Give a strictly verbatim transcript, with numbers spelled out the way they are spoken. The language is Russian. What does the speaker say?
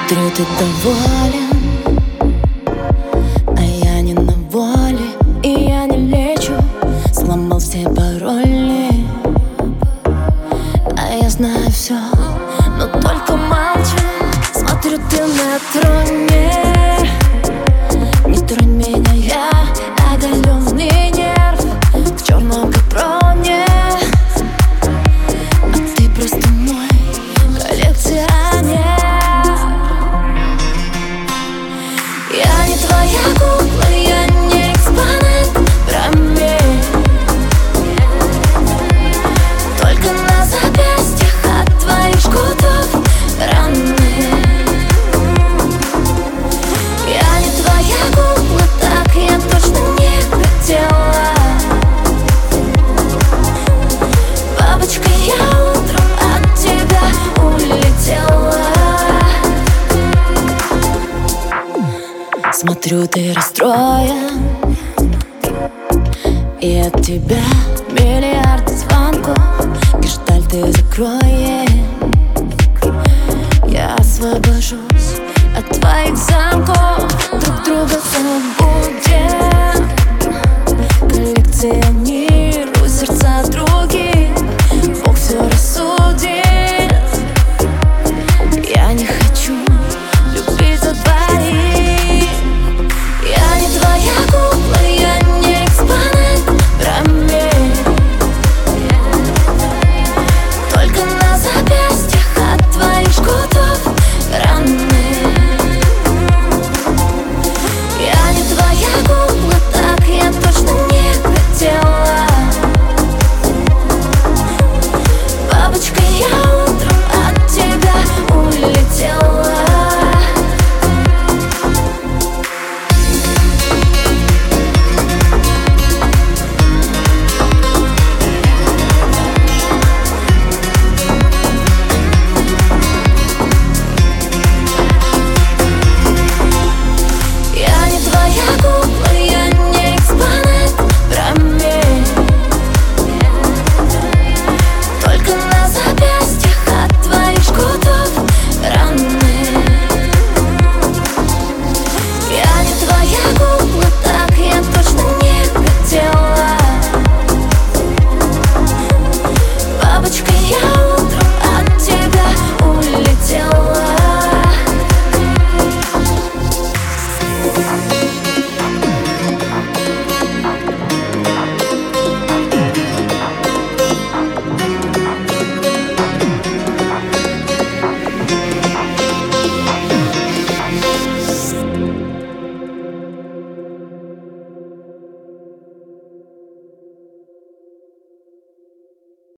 Смотрю, ты доволен, а я не на воле, и я не лечу. Сломал все пароли, а я знаю все, но только молчу. Смотрю, ты на троне, не тронь меня, я оголенный нерв в черном капроне, а ты просто мой коллекционер. Я не твоя кукла, я не экспонат в раме, только на запястьях от твоих жгутов раны. Я не твоя кукла, так я точно не хотела. Бабочка, я утром от тебя улетела. Смотрю, ты расстроен, и от тебя миллиард